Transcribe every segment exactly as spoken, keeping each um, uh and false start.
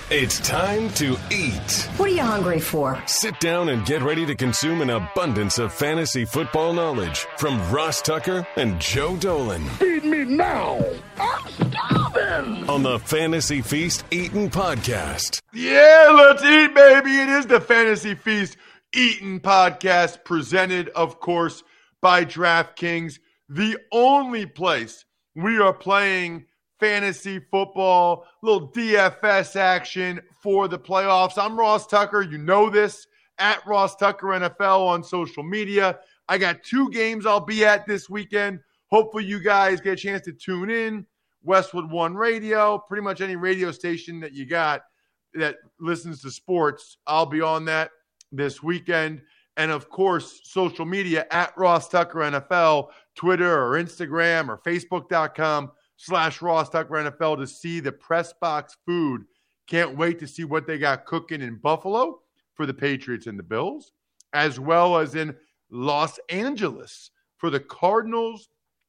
It's time to eat. What are you hungry for? Sit down and get ready to consume an abundance of fantasy football knowledge from Ross Tucker and Joe Dolan. Feed me now. I'm starving. On the Fantasy Feast Eatin' Podcast. Yeah, let's eat, baby. It is the Fantasy Feast Eatin' Podcast, presented, of course, by DraftKings, the only place we are playing fantasy football, little D F S action for the playoffs. I'm Ross Tucker. You know this, at Ross Tucker N F L on social media. I got two games I'll be at this weekend. Hopefully you guys get a chance to tune in. Westwood One Radio, pretty much any radio station that you got that listens to sports, I'll be on that this weekend. And, of course, social media, at Ross Tucker N F L, Twitter or Instagram or Facebook.com slash Ross Tucker N F L to see the press box food. Can't wait to see what they got cooking in Buffalo for the Patriots and the Bills, as well as in Los Angeles for the Cardinals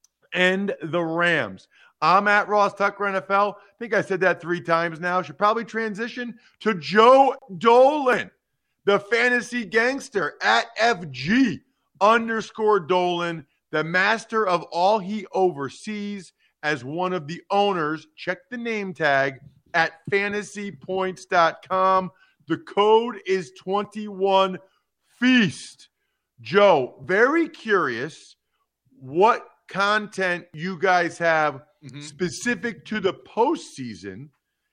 and the Rams. I'm at Ross Tucker N F L. I think I said that three times now. Should probably transition to Joe Dolan, the fantasy gangster, at F G underscore Dolan, the master of all he oversees, as one of the owners. Check the name tag at fantasy points dot com. The code is twenty-one feast. Joe, very curious what content you guys have mm-hmm. specific to the postseason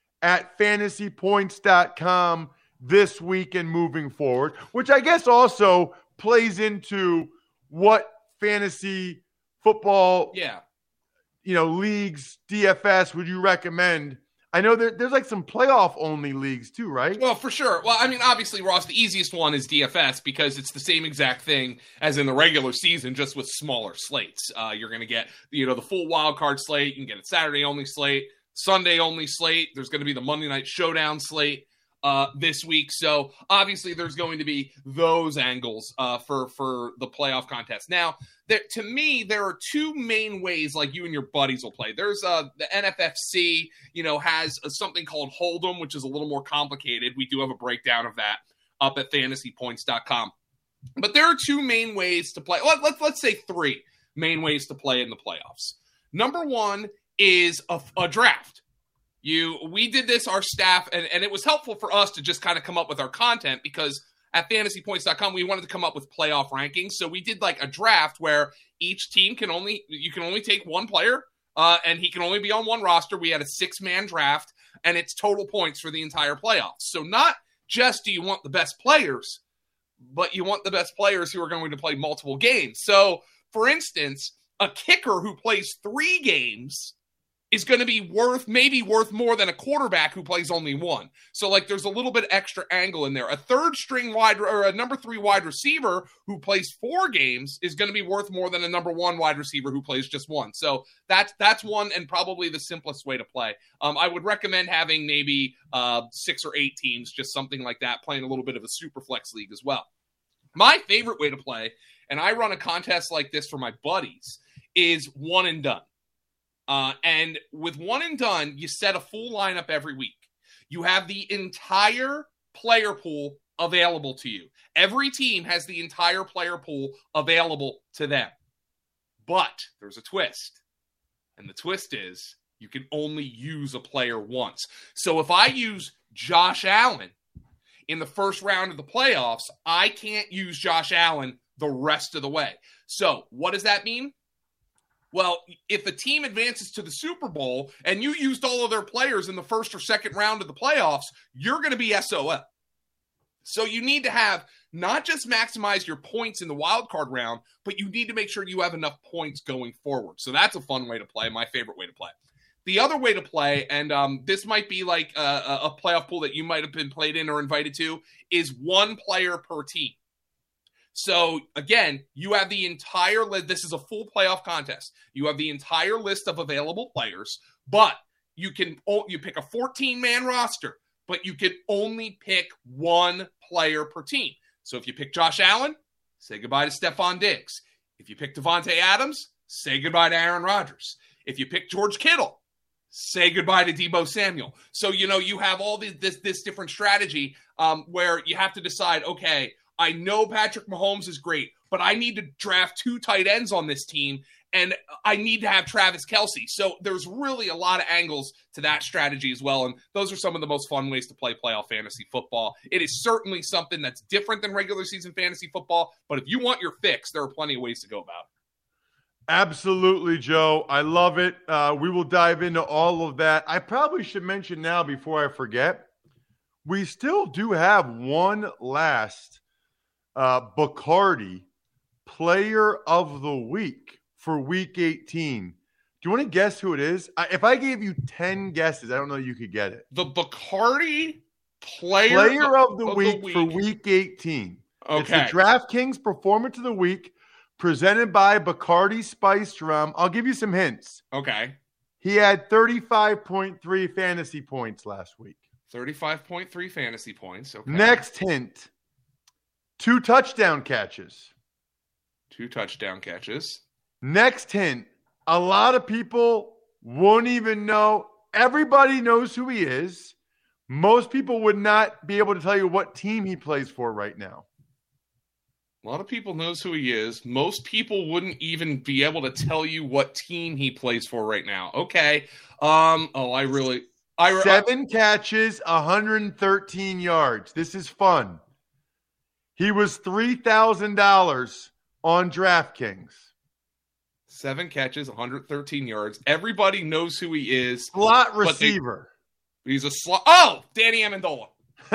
at fantasy points dot com this week and moving forward, which I guess also plays into what fantasy football yeah. you know, leagues, D F S, would you recommend? I know there, there's like some playoff-only leagues too, right? Well, for sure. Well, I mean, obviously, Ross, the easiest one is D F S because it's the same exact thing as in the regular season, just with smaller slates. Uh, you're going to get, you know, the full wild card slate. You can get a Saturday-only slate, Sunday-only slate. There's going to be the Monday Night Showdown slate uh, this week. So, obviously, there's going to be those angles uh, for, for the playoff contest. Now, there, to me, there are two main ways like you and your buddies will play. There's uh, the N F F C, you know, has a, something called Hold'em, which is a little more complicated. We do have a breakdown of that up at fantasy points dot com. But there are two main ways to play. Let, let, let's say three main ways to play in the playoffs. Number one is a, a draft. You, we did this, our staff, and, and it was helpful for us to just kind of come up with our content because at fantasy points dot com, we wanted to come up with playoff rankings. So we did like a draft where each team can only, you can only take one player uh, and he can only be on one roster. We had a six-man draft and it's total points for the entire playoffs. So not just do you want the best players, but you want the best players who are going to play multiple games. So for instance, a kicker who plays three games is going to be worth, maybe worth more than a quarterback who plays only one. So, like, there's a little bit extra angle in there. A third string wide, or a number three wide receiver who plays four games is going to be worth more than a number one wide receiver who plays just one. So that's, that's one and probably the simplest way to play. Um, I would recommend having maybe uh, six or eight teams, just something like that, playing a little bit of a super flex league as well. My favorite way to play, and I run a contest like this for my buddies, is one and done. Uh, and with one and done, you set a full lineup every week. You have the entire player pool available to you. Every team has the entire player pool available to them. But there's a twist. And the twist is you can only use a player once. So if I use Josh Allen in the first round of the playoffs, I can't use Josh Allen the rest of the way. So what does that mean? Well, if a team advances to the Super Bowl and you used all of their players in the first or second round of the playoffs, you're going to be S O L. So you need to have not just maximize your points in the wild card round, but you need to make sure you have enough points going forward. So that's a fun way to play, my favorite way to play. The other way to play, and um, this might be like a, a playoff pool that you might have been played in or invited to, is one player per team. So, again, you have the entire list. This is a full playoff contest. You have the entire list of available players, but you can you pick a fourteen-man roster, but you can only pick one player per team. So if you pick Josh Allen, say goodbye to Stephon Diggs. If you pick Devontae Adams, say goodbye to Aaron Rodgers. If you pick George Kittle, say goodbye to Deebo Samuel. So, you know, you have all this, this, this different strategy um, where you have to decide, okay, I know Patrick Mahomes is great, but I need to draft two tight ends on this team, and I need to have Travis Kelce. So there's really a lot of angles to that strategy as well, and those are some of the most fun ways to play playoff fantasy football. It is certainly something that's different than regular season fantasy football, but if you want your fix, there are plenty of ways to go about it. Absolutely, Joe. I love it. Uh, we will dive into all of that. I probably should mention now before I forget, we still do have one last uh, Bacardi Player of the Week for Week eighteen. Do you want to guess who it is? I, if I gave you ten guesses, I don't know you could get it. The Bacardi Player, Player of, the, of week the Week for Week eighteen. Okay. It's the DraftKings Performance of the Week, presented by Bacardi Spiced Rum. I'll give you some hints. Okay. He had thirty-five point three fantasy points last week. thirty-five point three fantasy points. Okay. Next hint, two touchdown catches. Two touchdown catches. Next hint, a lot of people won't even know. Everybody knows who he is. Most people would not be able to tell you what team he plays for right now. A lot of people knows who he is. Most people wouldn't even be able to tell you what team he plays for right now. Okay. Um. Oh, I really. I Seven I, catches, one hundred thirteen yards. This is fun. He was three thousand dollars on DraftKings. Seven catches, one hundred thirteen yards. Everybody knows who he is. Slot receiver. They, he's a slot. Oh, Danny Amendola.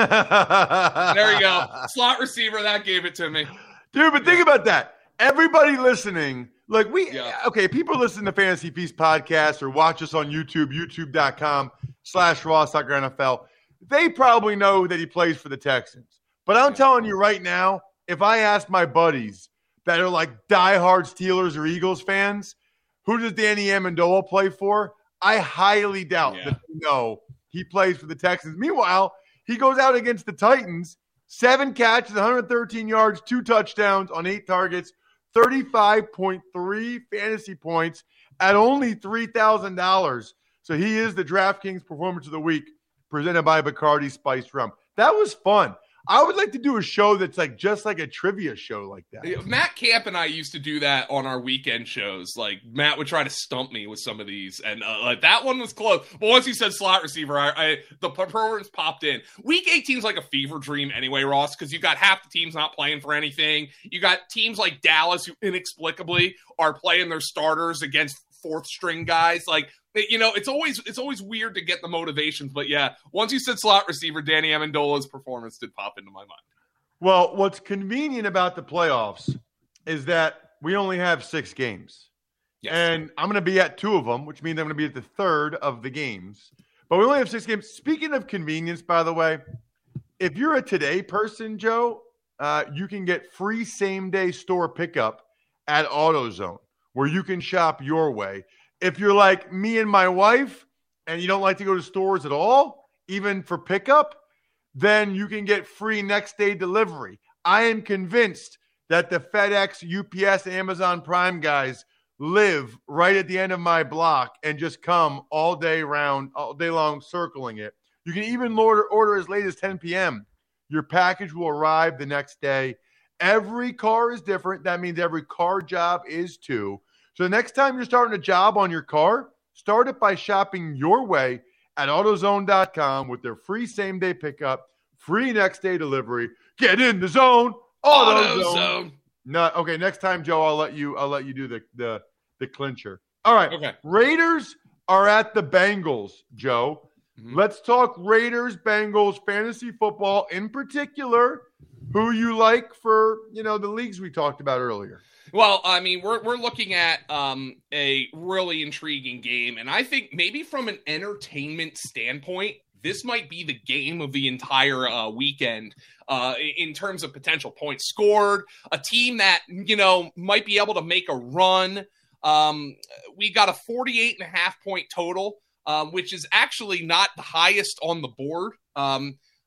There you go. Slot receiver. That gave it to me. Dude, but think about that. Everybody listening, like we, yeah. okay, people listen to Fantasy Feast podcast or watch us on YouTube, youtube.com slash Ross Tucker N F L. They probably know that he plays for the Texans. But I'm yeah. telling you right now, if I ask my buddies that are like diehard Steelers or Eagles fans, who does Danny Amendola play for? I highly doubt yeah. that they know he plays for the Texans. Meanwhile, he goes out against the Titans, seven catches, one hundred thirteen yards, two touchdowns on eight targets, thirty-five point three fantasy points at only three thousand dollars. So he is the DraftKings Performance of the Week presented by Bacardi Spiced Rum. That was fun. I would like to do a show that's like just like a trivia show like that. Matt Camp and I used to do that on our weekend shows. Like Matt would try to stump me with some of these, and uh, like that one was close. But once he said slot receiver, I, I the performance popped in. Week eighteen is like a fever dream anyway, Ross, because you got half the teams not playing for anything. You got teams like Dallas who inexplicably are playing their starters against fourth string guys. Like, you know, it's always it's always weird to get the motivations, but yeah, once you said slot receiver, Danny Amendola's performance did pop into my mind. Well, what's convenient about the playoffs is that we only have six games. Yes. And I'm going to be at two of them, which means I'm going to be at the third of the games. But we only have six games. Speaking of convenience, by the way, if you're a Today person, Joe, uh, you can get free same-day store pickup at AutoZone, where you can shop your way. If you're like me and my wife and you don't like to go to stores at all, even for pickup, then you can get free next day delivery. I am convinced that the FedEx, U P S, and Amazon Prime guys live right at the end of my block and just come all day round, all day long circling it. You can even order, order as late as ten p.m. Your package will arrive the next day. Every car is different. That means every car job is too. So the next time you're starting a job on your car, start it by shopping your way at AutoZone dot com with their free same-day pickup, free next-day delivery. Get in the zone, AutoZone. AutoZone. No, okay, next time, Joe, I'll let you. I'll let you do the the the clincher. All right. Okay. Raiders are at the Bengals, Joe. Mm-hmm. Let's talk Raiders, Bengals, fantasy football in particular. Who you like for you know the leagues we talked about earlier? Well, I mean, we're we're looking at um, a really intriguing game, and I think maybe from an entertainment standpoint, this might be the game of the entire uh, weekend uh, in terms of potential points scored. A team that you know might be able to make a run. Um, we got a forty-eight and a half point total, um, which is actually not the highest on the board. Um,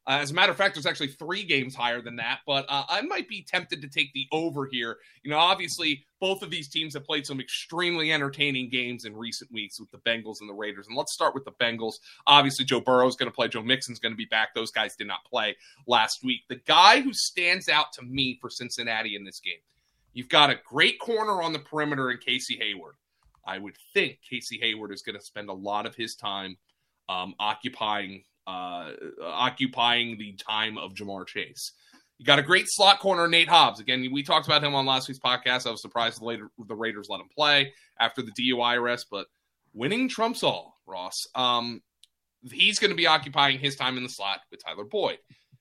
Uh, as a matter of fact, there's actually three games higher than that, but uh, I might be tempted to take the over here. You know, obviously, both of these teams have played some extremely entertaining games in recent weeks with the Bengals and the Raiders. And let's start with the Bengals. Obviously, Joe Burrow is going to play. Joe Mixon's going to be back. Those guys did not play last week. The guy who stands out to me for Cincinnati in this game, you've got a great corner on the perimeter in Casey Hayward. I would think Casey Hayward is going to spend a lot of his time um, occupying Uh, occupying the time of Jamar Chase. You got a great slot corner, Nate Hobbs. Again, we talked about him on last week's podcast. I was surprised the, later, the Raiders let him play after the D U I arrest, but winning trumps all, Ross. Um, he's going to be occupying his time in the slot with Tyler Boyd.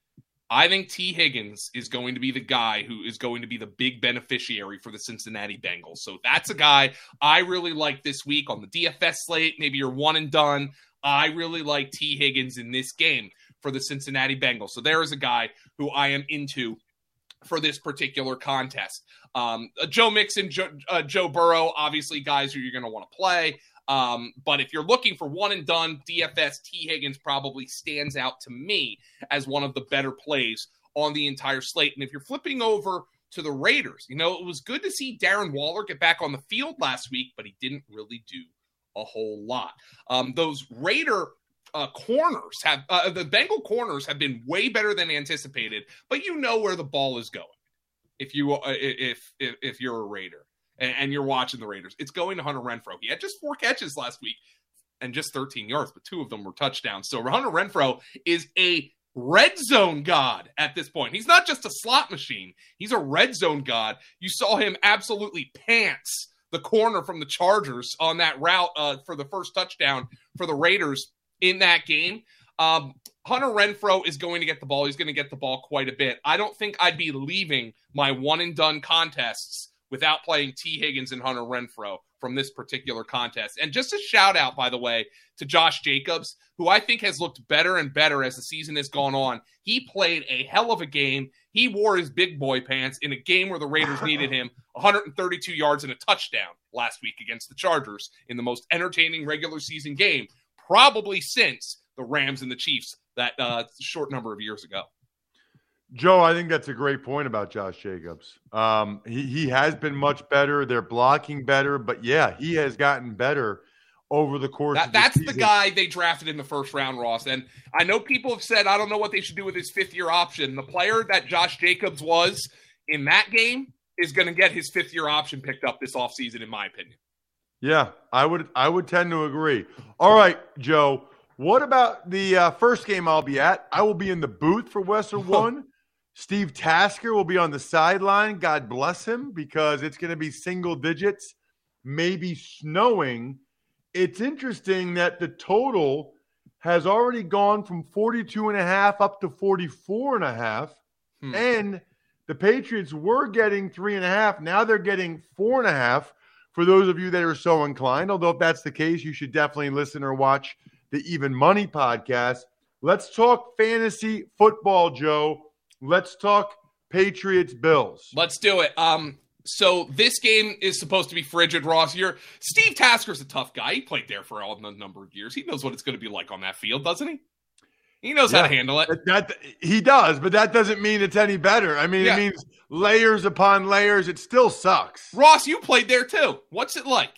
I think T. Higgins is going to be the guy who is going to be the big beneficiary for the Cincinnati Bengals. So that's a guy I really like this week on the D F S slate. Maybe you're one and done. I really like T. Higgins in this game for the Cincinnati Bengals. So there is a guy who I am into for this particular contest. Um, Joe Mixon, Joe, uh, Joe Burrow, obviously guys who you're going to want to play. Um, but if you're looking for one and done, D F S, T. Higgins probably stands out to me as one of the better plays on the entire slate. And if you're flipping over to the Raiders, you know, it was good to see Darren Waller get back on the field last week, but he didn't really do a whole lot. Um, those Raider uh, corners have uh, the Bengal corners have been way better than anticipated, but you know where the ball is going if you uh, if, if if you're a Raider and, and you're watching the Raiders. It's going to Hunter Renfrow. He had just four catches last week and just thirteen yards, but two of them were touchdowns. So Hunter Renfrow is a red zone god at this point. He's not just a slot machine. He's a red zone god. You saw him absolutely pants the corner from the Chargers on that route uh, for the first touchdown for the Raiders in that game. Um, Hunter Renfrow is going to get the ball. He's going to get the ball quite a bit. I don't think I'd be leaving my one-and-done contests without playing T. Higgins and Hunter Renfrow from this particular contest. And just a shout-out, by the way, to Josh Jacobs, who I think has looked better and better as the season has gone on. He played a hell of a game. He wore his big boy pants in a game where the Raiders needed him. one hundred thirty-two yards and a touchdown last week against the Chargers in the most entertaining regular season game, probably since the Rams and the Chiefs that uh, short number of years ago. Joe, I think that's a great point about Josh Jacobs. Um, he, he has been much better. They're blocking better, but yeah, he has gotten better over the course that, of the that's season. That's the guy they drafted in the first round, Ross. And I know people have said, I don't know what they should do with his fifth-year option. The player that Josh Jacobs was in that game is going to get his fifth-year option picked up this offseason, in my opinion. Yeah, I would I would tend to agree. All right, Joe, what about the uh, first game I'll be at? I will be in the booth for Western One. Steve Tasker will be on the sideline. God bless him, because it's going to be single digits, maybe snowing. It's interesting that the total has already gone from forty-two and a half up to forty-four and a half. Hmm. And the Patriots were getting three and a half. Now they're getting four and a half for those of you that are so inclined. Although if that's the case, you should definitely listen or watch the Even Money podcast. Let's talk fantasy football, Joe. Let's talk Patriots Bills. Let's do it. Um, so this game is supposed to be frigid, Ross. You're, Steve Tasker's a tough guy. He played there for a number of years. He knows what it's going to be like on that field, doesn't he? He knows yeah, how to handle it. That, that he does, but that doesn't mean it's any better. I mean, yeah. It means layers upon layers. It still sucks. Ross, you played there too. What's it like?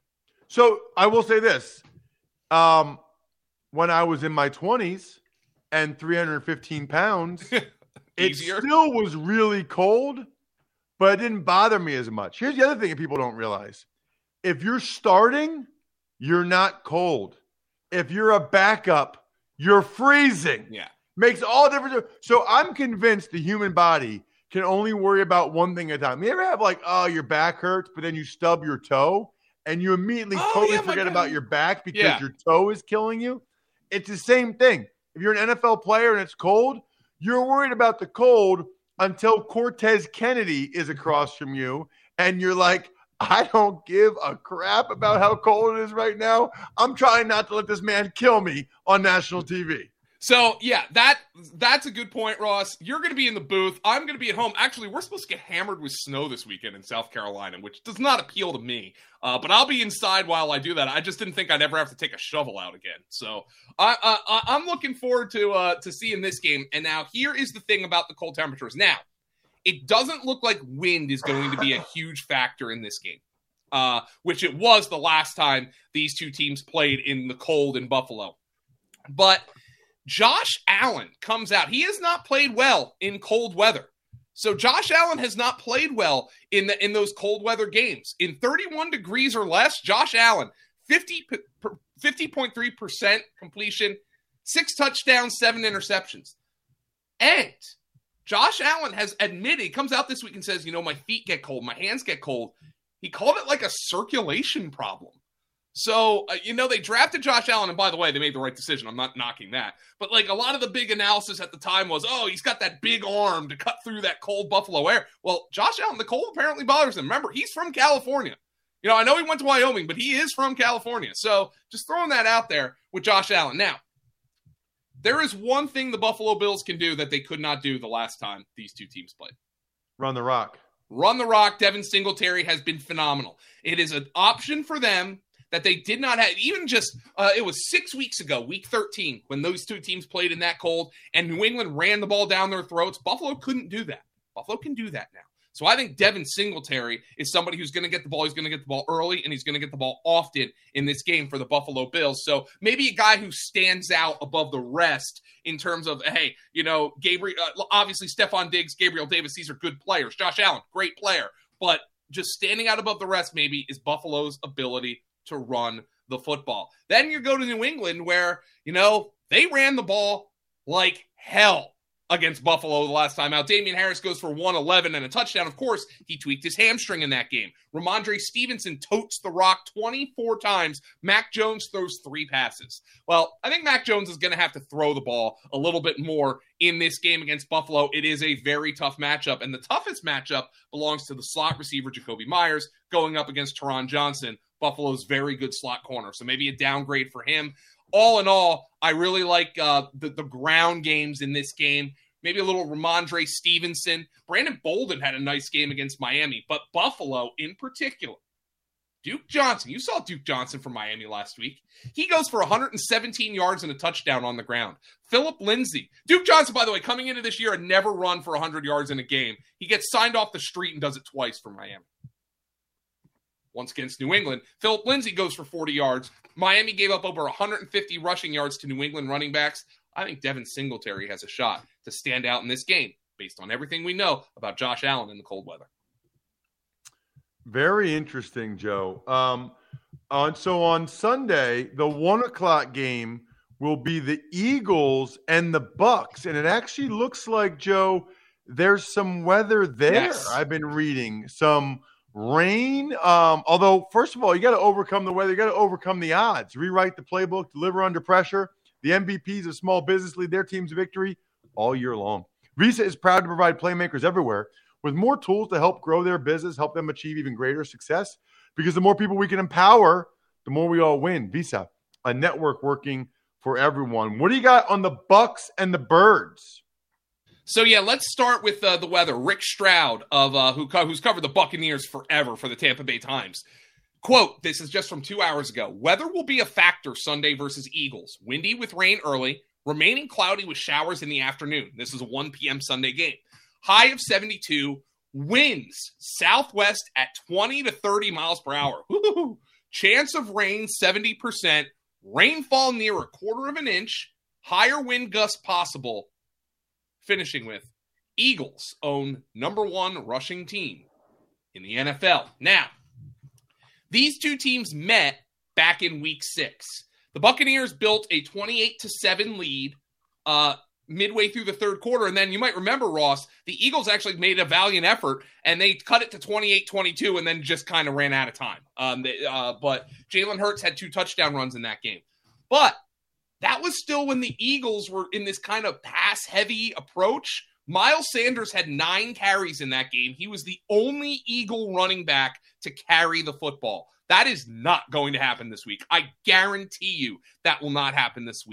So I will say this. Um, when I was in my twenties and three hundred fifteen pounds, it still was really cold, but it didn't bother me as much. Here's the other thing that people don't realize. If you're starting, you're not cold. If you're a backup, you're freezing. Yeah. Makes all difference. So I'm convinced the human body can only worry about one thing at a time. You ever have like, oh, your back hurts, but then you stub your toe and you immediately oh, totally yeah, forget about your back because yeah. your toe is killing you? It's the same thing. If you're an N F L player and it's cold, you're worried about the cold until Cortez Kennedy is across from you. And you're like, I don't give a crap about how cold it is right now. I'm trying not to let this man kill me on national T V. So, yeah, that that's a good point, Ross. You're going to be in the booth. I'm going to be at home. Actually, we're supposed to get hammered with snow this weekend in South Carolina, which does not appeal to me. Uh, but I'll be inside while I do that. I just didn't think I'd ever have to take a shovel out again. So I, I, I'm looking forward to uh, to seeing this game. And now here is the thing about the cold temperatures. Now, it doesn't look like wind is going to be a huge factor in this game, uh, which it was the last time these two teams played in the cold in Buffalo. But Josh Allen comes out. He has not played well in cold weather. So Josh Allen has not played well in the in those cold weather games. In thirty-one degrees or less, Josh Allen, fifty point three percent completion, six touchdowns, seven interceptions. And Josh Allen has admitted, he comes out this week and says, you know, my feet get cold, my hands get cold. He called it like a circulation problem. So, uh, you know, they drafted Josh Allen, and by the way, they made the right decision. I'm not knocking that. But, like, a lot of the big analysis at the time was, oh, he's got that big arm to cut through that cold Buffalo air. Well, Josh Allen, the cold apparently bothers him. Remember, he's from California. You know, I know he went to Wyoming, but he is from California. So, just throwing that out there with Josh Allen. Now, there is one thing the Buffalo Bills can do that they could not do the last time these two teams played. Run the rock. Run the rock. Devin Singletary has been phenomenal. It is an option for them that they did not have, even just, uh, it was six weeks ago, week thirteen, when those two teams played in that cold, and New England ran the ball down their throats. Buffalo couldn't do that. Buffalo can do that now. So I think Devin Singletary is somebody who's going to get the ball. He's going to get the ball early, and he's going to get the ball often in this game for the Buffalo Bills. So maybe a guy who stands out above the rest in terms of, hey, you know, Gabriel, uh, obviously Stephon Diggs, Gabriel Davis, these are good players. Josh Allen, great player. But just standing out above the rest maybe is Buffalo's ability to run the football. Then you go to New England where, you know, they ran the ball like hell against Buffalo the last time out. Damian Harris goes for one eleven and a touchdown. Of course, he tweaked his hamstring in that game. Ramondre Stevenson totes the rock twenty-four times. Mac Jones throws three passes. Well, I think Mac Jones is going to have to throw the ball a little bit more in this game against Buffalo. It is a very tough matchup, and the toughest matchup belongs to the slot receiver Jacoby Myers going up against Teron Johnson, Buffalo's very good slot corner. So maybe a downgrade for him. All in all, I really like uh, the, the ground games in this game. Maybe a little Ramondre Stevenson. Brandon Bolden had a nice game against Miami, but Buffalo in particular. Duke Johnson. You saw Duke Johnson from Miami last week. He goes for one hundred seventeen yards and a touchdown on the ground. Phillip Lindsay. Duke Johnson, by the way, coming into this year, had never run for one hundred yards in a game. He gets signed off the street and does it twice for Miami. Once against New England, Phillip Lindsay goes for forty yards. Miami gave up over one hundred fifty rushing yards to New England running backs. I think Devin Singletary has a shot to stand out in this game based on everything we know about Josh Allen in the cold weather. Very interesting, Joe. Um, on so on Sunday, the one o'clock game will be the Eagles and the Bucks, and it actually looks like, Joe, there's some weather there. Yes. I've been reading some rain. Um, although, first of all, you got to overcome the weather. You got to overcome the odds. Rewrite the playbook. Deliver under pressure. The M V Ps of small business lead their teams to victory all year long. Visa is proud to provide playmakers everywhere with more tools to help grow their business, help them achieve even greater success. Because the more people we can empower, the more we all win. Visa, a network working for everyone. What do you got on the Bucks and the Birds? So, yeah, let's start with uh, the weather. Rick Stroud, of uh, who co- who's covered the Buccaneers forever for the Tampa Bay Times. Quote, this is just from two hours ago. Weather will be a factor Sunday versus Eagles. Windy with rain early, remaining cloudy with showers in the afternoon. This is a one p.m. Sunday game. High of seventy-two, winds southwest at twenty to thirty miles per hour. Woo-hoo-hoo. Chance of rain seventy percent, rainfall near a quarter of an inch, higher wind gusts possible. Finishing with, Eagles own number one rushing team in the N F L. Now, these two teams met back in week six. The Buccaneers built a twenty-eight to seven lead uh, midway through the third quarter. And then you might remember, Ross, the Eagles actually made a valiant effort and they cut it to twenty-eight twenty-two and then just kind of ran out of time. Um, they, uh, but Jalen Hurts had two touchdown runs in that game. But that was still when the Eagles were in this kind of pass-heavy approach. Miles Sanders had nine carries in that game. He was the only Eagle running back to carry the football. That is not going to happen this week. I guarantee you that will not happen this week.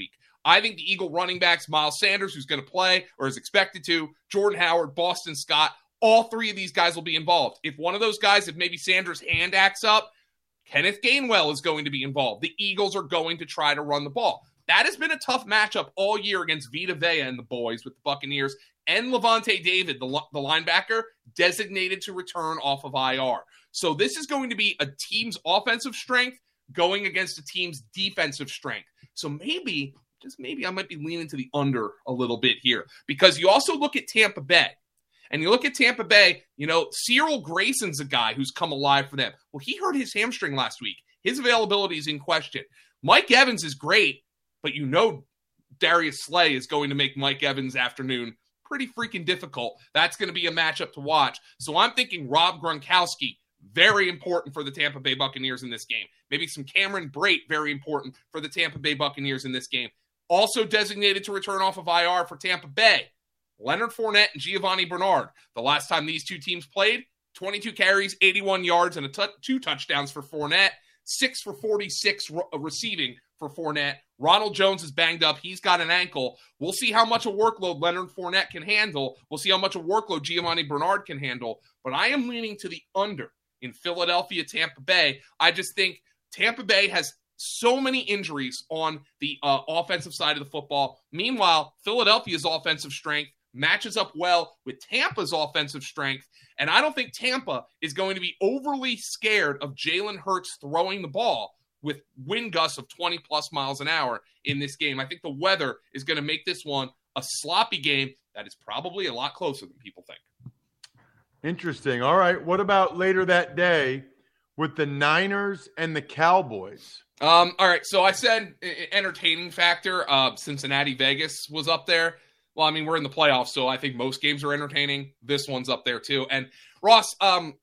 I think the Eagle running backs, Miles Sanders, who's going to play or is expected to, Jordan Howard, Boston Scott, all three of these guys will be involved. If one of those guys, if maybe Sanders' hand acts up, Kenneth Gainwell is going to be involved. The Eagles are going to try to run the ball. That has been a tough matchup all year against Vita Vea and the boys with the Buccaneers, and Levante David, the, the linebacker, designated to return off of I R. So this is going to be a team's offensive strength going against a team's defensive strength. So maybe, just maybe I might be leaning to the under a little bit here, because you also look at Tampa Bay. And you look at Tampa Bay, you know, Cyril Grayson's a guy who's come alive for them. Well, he hurt his hamstring last week. His availability is in question. Mike Evans is great, but you know Darius Slay is going to make Mike Evans' afternoon pretty freaking difficult. That's going to be a matchup to watch. So I'm thinking Rob Gronkowski, very important for the Tampa Bay Buccaneers in this game. Maybe some Cameron Brate, very important for the Tampa Bay Buccaneers in this game. Also designated to return off of I R for Tampa Bay, Leonard Fournette and Giovanni Bernard. The last time these two teams played, twenty-two carries, eighty-one yards, and a t- two touchdowns for Fournette, six for forty-six re- receiving for Fournette. Ronald Jones is banged up. He's got an ankle. We'll see how much a workload Leonard Fournette can handle. We'll see how much a workload Giovanni Bernard can handle. But I am leaning to the under in Philadelphia, Tampa Bay. I just think Tampa Bay has so many injuries on the uh, offensive side of the football. Meanwhile, Philadelphia's offensive strength matches up well with Tampa's offensive strength, and I don't think Tampa is going to be overly scared of Jalen Hurts throwing the ball with wind gusts of twenty plus miles an hour in this game. I think the weather is going to make this one a sloppy game that is probably a lot closer than people think. Interesting. All right. What about later that day with the Niners and the Cowboys? Um, all right. So I said entertaining factor. Uh, Cincinnati, Vegas was up there. Well, I mean, we're in the playoffs, so I think most games are entertaining. This one's up there too. And Ross, um,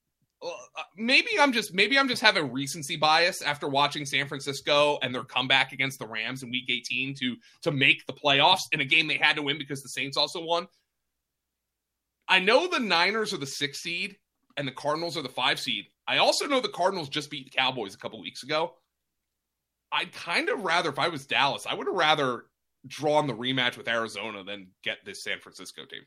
maybe I'm just maybe I'm just having recency bias after watching San Francisco and their comeback against the Rams in Week eighteen to to make the playoffs in a game they had to win because the Saints also won. I know the Niners are the sixth seed and the Cardinals are the five seed. I also know the Cardinals just beat the Cowboys a couple weeks ago. I'd kind of rather, if I was Dallas, I would have rather drawn the rematch with Arizona than get this San Francisco team.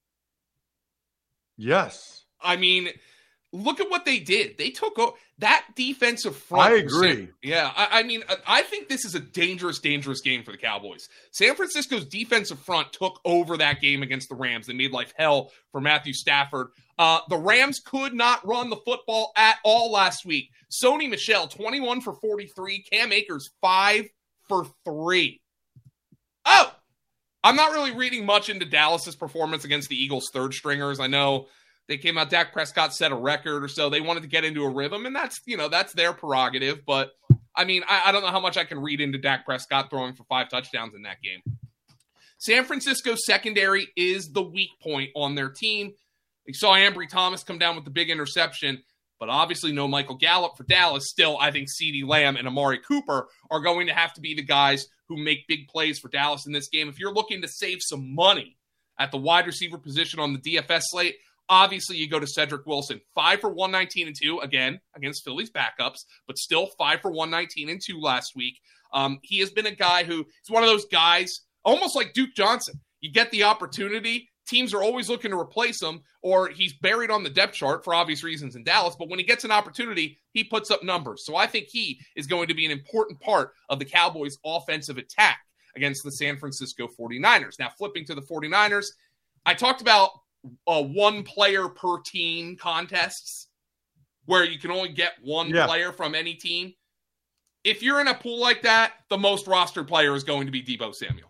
Yes. I mean, look at what they did. They took o- that defensive front. I agree. Yeah, I, I mean, I think this is a dangerous, dangerous game for the Cowboys. San Francisco's defensive front took over that game against the Rams. They made life hell for Matthew Stafford. Uh, the Rams could not run the football at all last week. Sony Michel, twenty-one for forty-three. Cam Akers, five for three. Oh, I'm not really reading much into Dallas's performance against the Eagles' third stringers. I know they came out, Dak Prescott set a record or so. They wanted to get into a rhythm, and that's, you know, that's their prerogative. But, I mean, I, I don't know how much I can read into Dak Prescott throwing for five touchdowns in that game. San Francisco's secondary is the weak point on their team. You saw Ambry Thomas come down with the big interception, but obviously no Michael Gallup for Dallas. Still, I think CeeDee Lamb and Amari Cooper are going to have to be the guys who make big plays for Dallas in this game. If you're looking to save some money at the wide receiver position on the D F S slate, obviously you go to Cedric Wilson. five for one nineteen and two, again, against Philly's backups, but still five for one nineteen and two last week. Um, he has been a guy who is one of those guys, almost like Duke Johnson. You get the opportunity, teams are always looking to replace him, or he's buried on the depth chart for obvious reasons in Dallas, but when he gets an opportunity, he puts up numbers. So I think he is going to be an important part of the Cowboys' offensive attack against the San Francisco forty-niners. Now, flipping to the forty-niners, I talked about uh, one player per team contests where you can only get one yeah. player from any team. If you're in a pool like that, the most rostered player is going to be Deebo Samuel,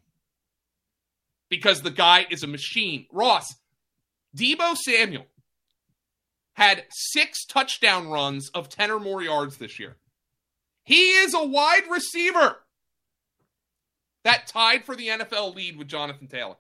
because the guy is a machine. Ross, Deebo Samuel had six touchdown runs of ten or more yards this year. He is a wide receiver that tied for the N F L lead with Jonathan Taylor.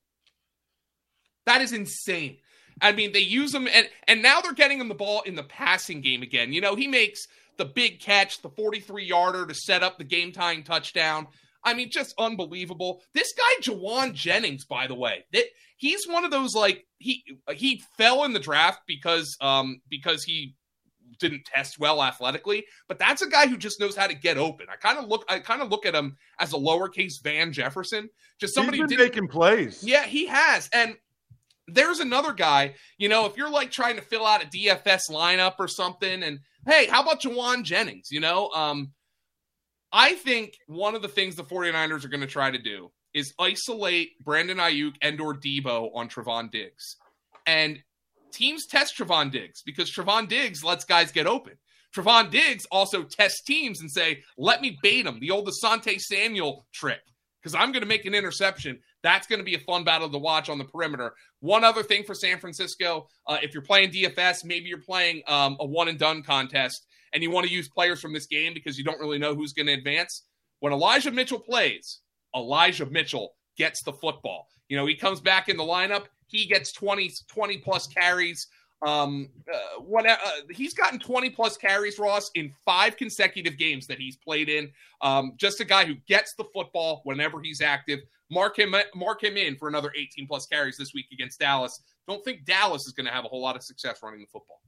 That is insane. I mean, they use him, and, and now they're getting him the ball in the passing game again. You know, he makes the big catch, the forty-three-yarder to set up the game-tying touchdown. I mean, just unbelievable. This guy, Jawan Jennings, by the way, that he's one of those, like, he he fell in the draft because um because he didn't test well athletically, but that's a guy who just knows how to get open. I kind of look, I kind of look at him as a lowercase Van Jefferson, just somebody He's who been didn't, making plays. Yeah, he has. And there's another guy, you know, if you're like trying to fill out a D F S lineup or something, and hey, how about Jawan Jennings? You know, um, I think one of the things the 49ers are going to try to do is isolate Brandon Ayuk and or Debo on Trevon Diggs. And teams test Trevon Diggs because Trevon Diggs lets guys get open. Trevon Diggs also tests teams and say, let me bait him, the old Asante Samuel trick, because I'm going to make an interception. That's going to be a fun battle to watch on the perimeter. One other thing for San Francisco, uh, if you're playing D F S, maybe you're playing um, a one-and-done contest, and you want to use players from this game because you don't really know who's going to advance. When Elijah Mitchell plays, Elijah Mitchell gets the football. You know, he comes back in the lineup. He gets twenty, twenty plus carries. Um, uh, what, uh, he's gotten twenty plus carries, Ross, in five consecutive games that he's played in. Um, just a guy who gets the football whenever he's active. Mark him, mark him in for another eighteen plus carries this week against Dallas. Don't think Dallas is going to have a whole lot of success running the football.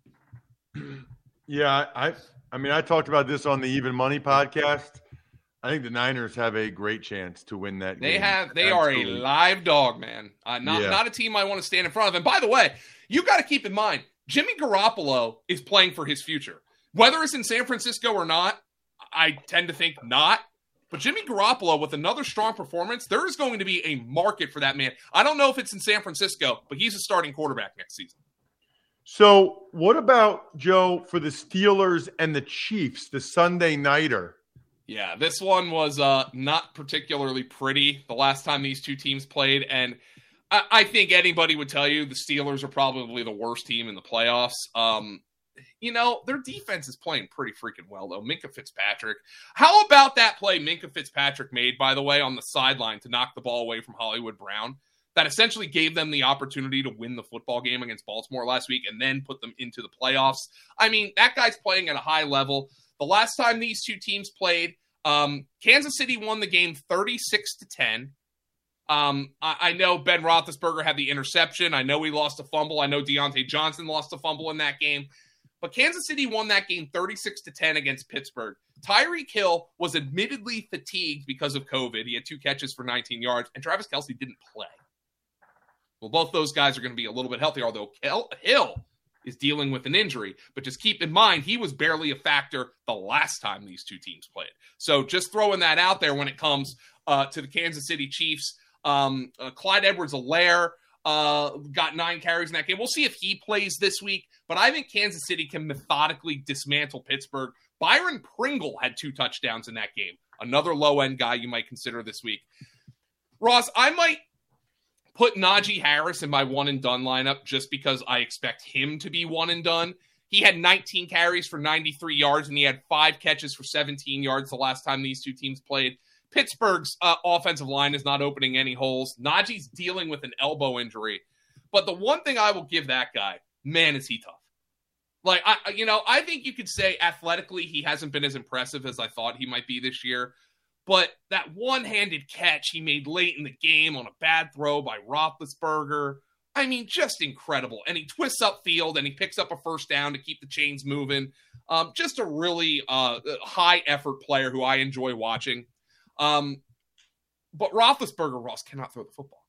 Yeah, I, I mean, I talked about this on the Even Money podcast. I think the Niners have a great chance to win that they game. They have. They Absolutely. are a live dog, man. Uh, not, yeah. not a team I want to stand in front of. And by the way, you got to keep in mind, Jimmy Garoppolo is playing for his future. Whether it's in San Francisco or not, I tend to think not. But Jimmy Garoppolo, with another strong performance, there is going to be a market for that man. I don't know if it's in San Francisco, but he's a starting quarterback next season. So what about, Joe, for the Steelers and the Chiefs, the Sunday nighter? Yeah, this one was uh, not particularly pretty the last time these two teams played. And I, I think anybody would tell you the Steelers are probably the worst team in the playoffs. Um, you know, their defense is playing pretty freaking well, though. Minkah Fitzpatrick. How about that play Minkah Fitzpatrick made, by the way, on the sideline to knock the ball away from Hollywood Brown? That essentially gave them the opportunity to win the football game against Baltimore last week and then put them into the playoffs. I mean, that guy's playing at a high level. The last time these two teams played, um, Kansas City won the game thirty-six to ten. Um, I, I know Ben Roethlisberger had the interception. I know he lost a fumble. I know Deontay Johnson lost a fumble in that game. But Kansas City won that game thirty-six to ten against Pittsburgh. Tyreek Hill was admittedly fatigued because of COVID. He had two catches for nineteen yards, and Travis Kelce didn't play. Well, both those guys are going to be a little bit healthier, although Hill is dealing with an injury. But just keep in mind, he was barely a factor the last time these two teams played. So just throwing that out there when it comes uh, to the Kansas City Chiefs. Um, uh, Clyde Edwards-Helaire uh, got nine carries in that game. We'll see if he plays this week. But I think Kansas City can methodically dismantle Pittsburgh. Byron Pringle had two touchdowns in that game. Another low-end guy you might consider this week. Ross, I might put Najee Harris in my one-and-done lineup just because I expect him to be one-and-done. He had nineteen carries for ninety-three yards, and he had five catches for seventeen yards the last time these two teams played. Pittsburgh's uh, offensive line is not opening any holes. Najee's dealing with an elbow injury. But the one thing I will give that guy, man, is he tough. Like, I, you know, I think you could say athletically he hasn't been as impressive as I thought he might be this year. But that one-handed catch he made late in the game on a bad throw by Roethlisberger, I mean, just incredible. And he twists upfield and he picks up a first down to keep the chains moving. Um, just a really uh, high-effort player who I enjoy watching. Um, but Roethlisberger, Ross, cannot throw the football.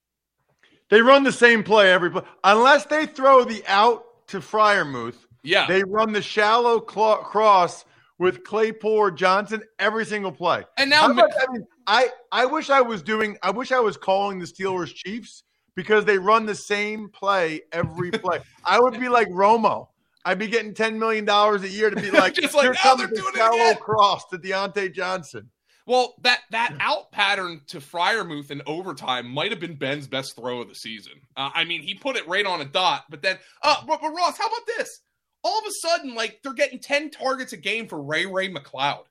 They run the same play every play. Unless they throw the out to Freiermuth, yeah, they run the shallow cl- cross with Claypool or Johnson every single play. And now about, I, mean, I, I wish I was doing – I wish I was calling the Steelers Chiefs because they run the same play every play. I would be like Romo. I'd be getting ten million dollars a year to be like, just like, here oh, comes they're the doing it shallow again. cross to Deontay Johnson. Well, that, that out pattern to Freiermuth in overtime might have been Ben's best throw of the season. Uh, I mean, he put it right on a dot, but then uh, – but, but Ross, how about this? All of a sudden, like, they're getting ten targets a game for Ray Ray McCloud.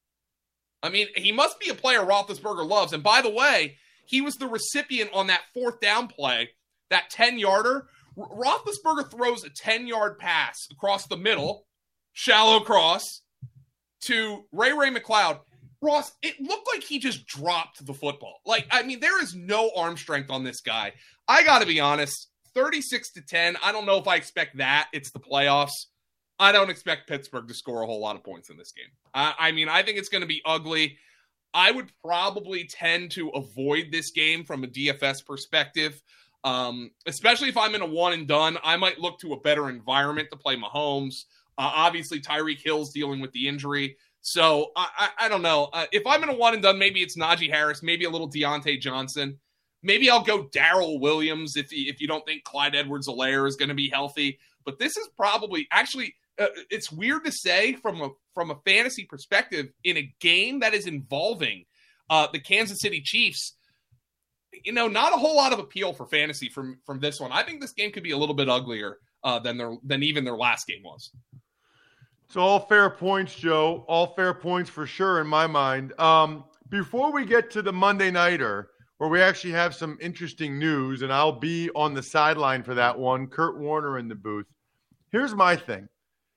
I mean, he must be a player Roethlisberger loves. And by the way, he was the recipient on that fourth down play, that ten-yarder. R- Roethlisberger throws a ten-yard pass across the middle, shallow cross, to Ray Ray McCloud. Ross, it looked like he just dropped the football. Like, I mean, there is no arm strength on this guy. I got to be honest. thirty-six to ten. I don't know if I expect that. It's the playoffs. I don't expect Pittsburgh to score a whole lot of points in this game. I, I mean, I think it's going to be ugly. I would probably tend to avoid this game from a D F S perspective, um, especially if I'm in a one and done. I might look to a better environment to play Mahomes. Uh, obviously, Tyreek Hill's dealing with the injury. So, I, I, I don't know. Uh, if I'm in a one and done, maybe it's Najee Harris, maybe a little Deontay Johnson. Maybe I'll go Darrell Williams if, if you don't think Clyde Edwards-Helaire is going to be healthy. But this is probably – actually, uh, it's weird to say from a from a fantasy perspective in a game that is involving uh, the Kansas City Chiefs, you know, not a whole lot of appeal for fantasy from, from this one. I think this game could be a little bit uglier uh, than their than even their last game was. It's all fair points, Joe. All fair points for sure in my mind. Um, before we get to the Monday Nighter, where we actually have some interesting news, and I'll be on the sideline for that one, Kurt Warner in the booth. Here's my thing.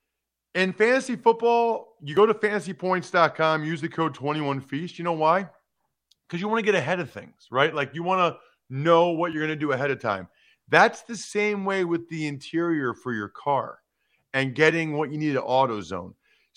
In fantasy football, you go to fantasy points dot com, use the code twenty-one feast. You know why? Because you want to get ahead of things, right? Like you want to know what you're going to do ahead of time. That's the same way with the interior for your car and getting what you need at AutoZone.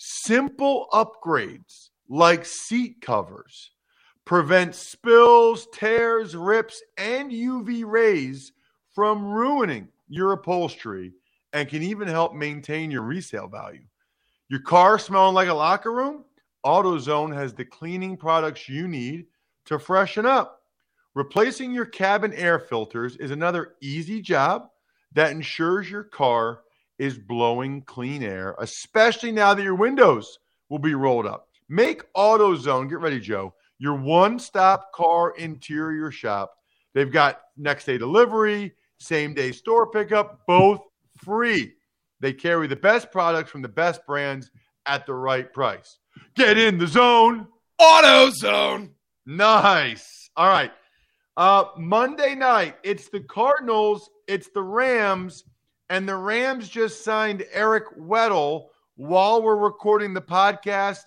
Simple upgrades like seat covers prevent spills, tears, rips, and U V rays from ruining your upholstery and can even help maintain your resale value. Your car smelling like a locker room? AutoZone has the cleaning products you need to freshen up. Replacing your cabin air filters is another easy job that ensures your car is blowing clean air, especially now that your windows will be rolled up. Make AutoZone, get ready, Joe, your one-stop car interior shop. They've got next-day delivery, same-day store pickup, both free. They carry the best products from the best brands at the right price. Get in the zone. AutoZone. Nice. All right. Uh, Monday night, it's the Cardinals, it's the Rams, and the Rams just signed Eric Weddle while we're recording the podcast.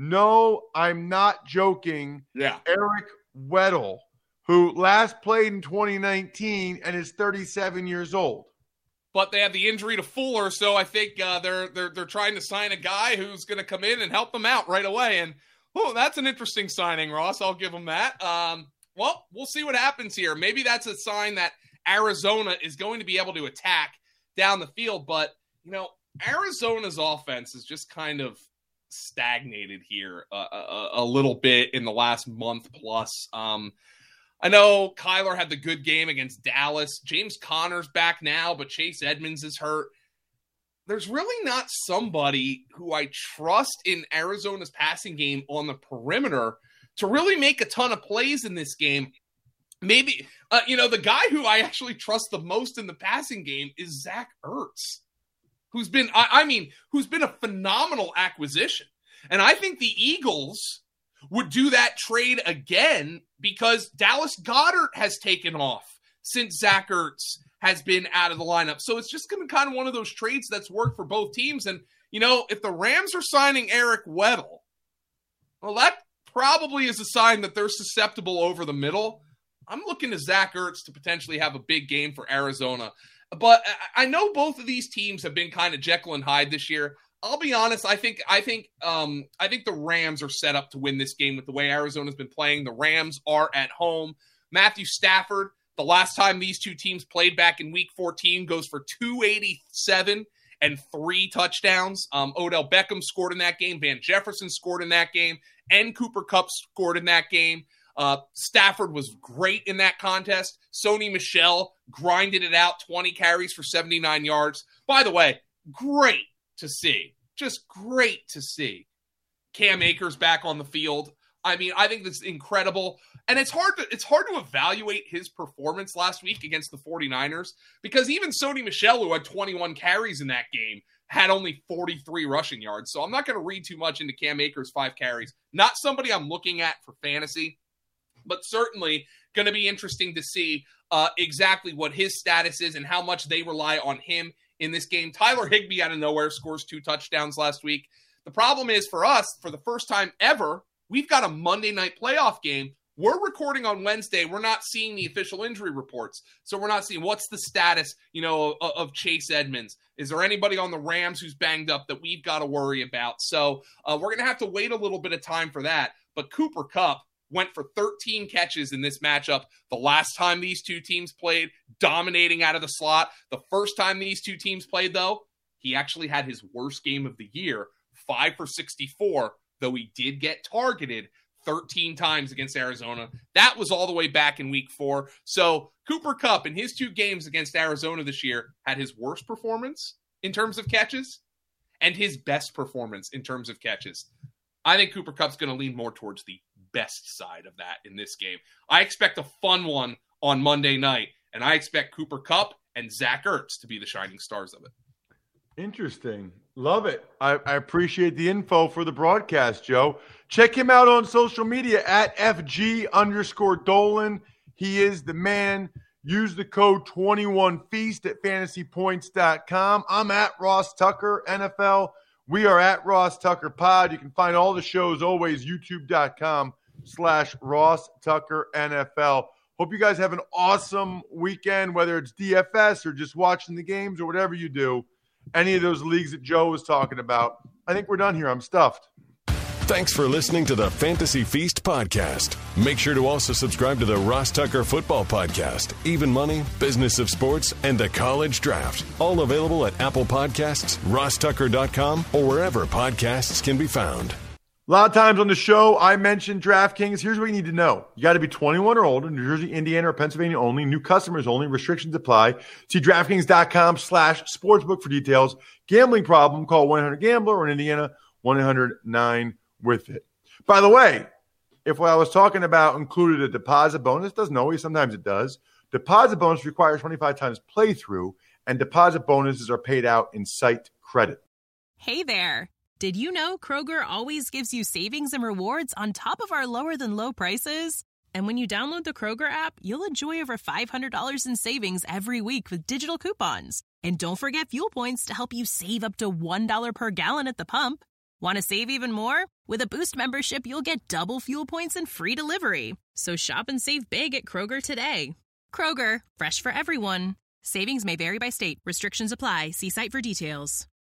No, I'm not joking. Yeah. Eric Weddle, who last played in twenty nineteen and is thirty-seven years old. But they have the injury to Fuller, so I think uh, they're they're they're trying to sign a guy who's going to come in and help them out right away. And oh, that's an interesting signing, Ross. I'll give them that. Um, well, we'll see what happens here. Maybe that's a sign that Arizona is going to be able to attack down the field. But you know, Arizona's offense is just kind of stagnated here a, a, a little bit in the last month plus. Um, I know Kyler had the good game against Dallas. James Conner's back now, but Chase Edmonds is hurt. There's really not somebody who I trust in Arizona's passing game on the perimeter to really make a ton of plays in this game. Maybe, uh, you know, the guy who I actually trust the most in the passing game is Zach Ertz, who's been, I, I mean, who's been a phenomenal acquisition. And I think the Eagles would do that trade again because Dallas Goedert has taken off since Zach Ertz has been out of the lineup. So it's just going to kind of one of those trades that's worked for both teams. And, you know, if the Rams are signing Eric Weddle, well, that probably is a sign that they're susceptible over the middle. I'm looking to Zach Ertz to potentially have a big game for Arizona. But I know both of these teams have been kind of Jekyll and Hyde this year. I'll be honest. I think I think um, I think the Rams are set up to win this game with the way Arizona's been playing. The Rams are at home. Matthew Stafford, the last time these two teams played back in Week fourteen, goes for two eighty-seven and three touchdowns. Um, Odell Beckham scored in that game. Van Jefferson scored in that game. And Cooper Kupp scored in that game. Uh, Stafford was great in that contest. Sony Michel grinded it out, twenty carries for seventy-nine yards. By the way, great to see. Just great to see. Cam Akers back on the field. I mean, I think that's incredible. And it's hard to it's hard to evaluate his performance last week against the 49ers because even Sony Michel, who had twenty-one carries in that game, had only forty-three rushing yards. So I'm not going to read too much into Cam Akers' five carries. Not somebody I'm looking at for fantasy, but certainly going to be interesting to see uh, exactly what his status is and how much they rely on him in this game. Tyler Higbee out of nowhere scores two touchdowns last week. The problem is for us, for the first time ever, we've got a Monday night playoff game we're recording on Wednesday. We're not seeing the official injury reports. So we're not seeing what's the status, you know, of, of Chase Edmonds. Is there anybody on the Rams who's banged up that we've got to worry about? So uh, we're going to have to wait a little bit of time for that. But Cooper Kupp went for thirteen catches in this matchup the last time these two teams played, dominating out of the slot. The first time these two teams played, though, he actually had his worst game of the year, five for sixty-four, though he did get targeted thirteen times against Arizona. That was all the way back in week four. So Cooper Kupp in his two games against Arizona this year had his worst performance in terms of catches and his best performance in terms of catches. I think Cooper Kupp's going to lean more towards the best side of that in this game. I expect a fun one on Monday night, and I expect Cooper Kupp and Zach Ertz to be the shining stars of it. Interesting. Love it. I, I appreciate the info for the broadcast, Joe. Check him out on social media at F G underscore Dolan. He is the man. Use the code twenty-one feast at fantasy points dot com. I'm at Ross Tucker N F L. We are at Ross Tucker Pod. You can find all the shows always youtube.com slash Ross Tucker NFL. Hope you guys have an awesome weekend, whether it's D F S or just watching the games or whatever you do. Any of those leagues that Joe was talking about. I think we're done here. I'm stuffed. Thanks for listening to the Fantasy Feast podcast. Make sure to also subscribe to the Ross Tucker Football Podcast, Even Money, Business of Sports, and the College Draft. All available at Apple Podcasts, ross tucker dot com, or wherever podcasts can be found. A lot of times on the show, I mentioned DraftKings. Here's what you need to know. You got to be twenty-one or older, New Jersey, Indiana, or Pennsylvania only. New customers only. Restrictions apply. See DraftKings.com slash sportsbook for details. Gambling problem, call one eight hundred gambler, or in Indiana, one eight hundred nine with it. By the way, if what I was talking about included a deposit bonus, doesn't always, sometimes it does. Deposit bonus requires twenty-five times playthrough, and deposit bonuses are paid out in site credit. Hey there. Did you know Kroger always gives you savings and rewards on top of our lower than low prices? And when you download the Kroger app, you'll enjoy over five hundred dollars in savings every week with digital coupons. And don't forget fuel points to help you save up to one dollar per gallon at the pump. Want to save even more? With a Boost membership, you'll get double fuel points and free delivery. So shop and save big at Kroger today. Kroger, fresh for everyone. Savings may vary by state. Restrictions apply. See site for details.